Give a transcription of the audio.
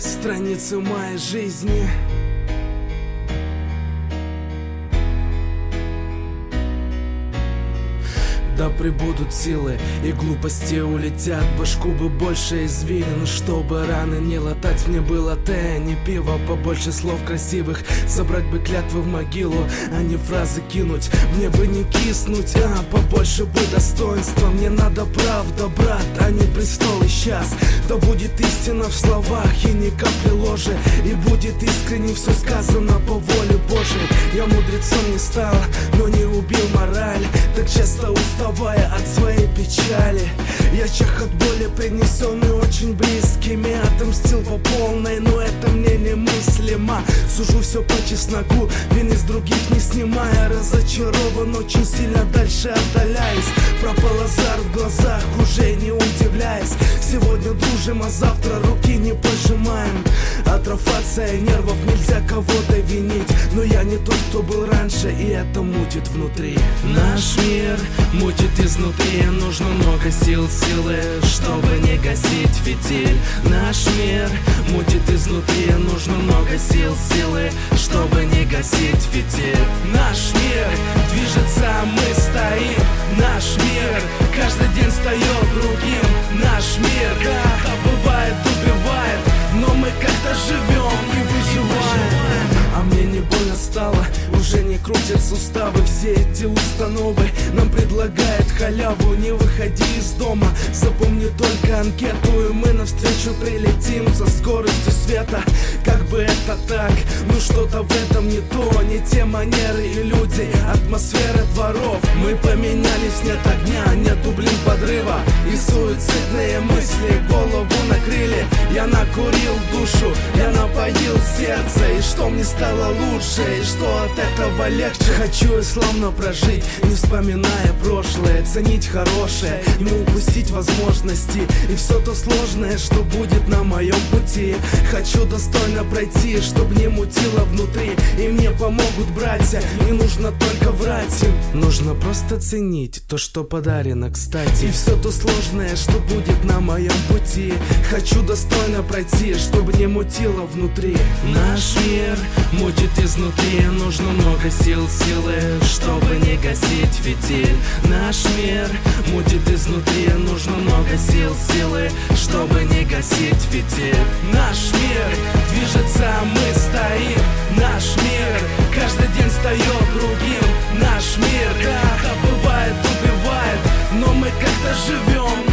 страницы моей жизни. Да пребудут силы, и глупости улетят. Башку бы больше извилин, чтобы раны не латать. Мне было те, не пиво, побольше слов красивых. Забрать бы клятвы в могилу, а не фразы кинуть. Мне бы не киснуть, а побольше бы достоинства. Мне надо правда, брат, а не престол и счастье. Да будет истина в словах и ни капли ложи, и будет искренне все сказано по воле Божией. Я мудрецом не стал, но не убил мораль, так часто уставая от своей печали. Я чах от боли, принесенный очень близкими, отомстил по полной, но это мне немыслимо. Сужу все по чесноку, вины с других не снимая. Разочарован, очень сильно дальше отдаляюсь. Пропал азарт в глазах, уже не удивляясь. Сегодня дружим, а завтра руки не пожимаем. Атрофация нервов, нельзя кого-то винить, но я не тот, кто был раньше, и это мутит внутри. Наш мир мутит изнутри, нужно много силы, чтобы не гасить фитиль. Наш мир мутит изнутри, нужно много силы, чтобы не гасить фитиль. Наш мир движется, мы стоим. Наш мир каждый день встает другим. Наш мир, да, бывает, убивает, но мы как-то живем и выживаем. А мне не больно стало, уже не крутят суставы. Все эти установы нам предлагают халяву. Не выходи из дома, запомни только анкету, и мы навстречу прилетим со скоростью света. Как бы это так, ну что-то в этом не то. Не те манеры и люди, атмосфера дворов. Мы поменялись, нет огня, нету, блин, подрыва. И суицидные мысли голову накрыли. Я накурил душу, я напоил сердце. И что мне стало лучше, и что от этого легче. Хочу и славно прожить, не вспоминая прошлое. Ценить хорошее, не упустить возможности. И все то сложное, что будет на моем пути. Хочу достойно пройти, чтоб не мутило внутри. И мне помогут братья, не нужно только врать им. Нужно просто ценить то, что подарено, кстати. И все то сложное, что будет на моем пути. Хочу достойно пройти, чтобы не мутило внутри. Наш мир мутит изнутри, нужно много силы, чтобы не гасить фитиль. Наш мир мутит изнутри, нужно много силы, чтобы не гасить фитиль. Наш мир движется, мы стоим. Наш мир каждый день встает другим. Наш мир, да, бывает, убивает, но мы как-то живем.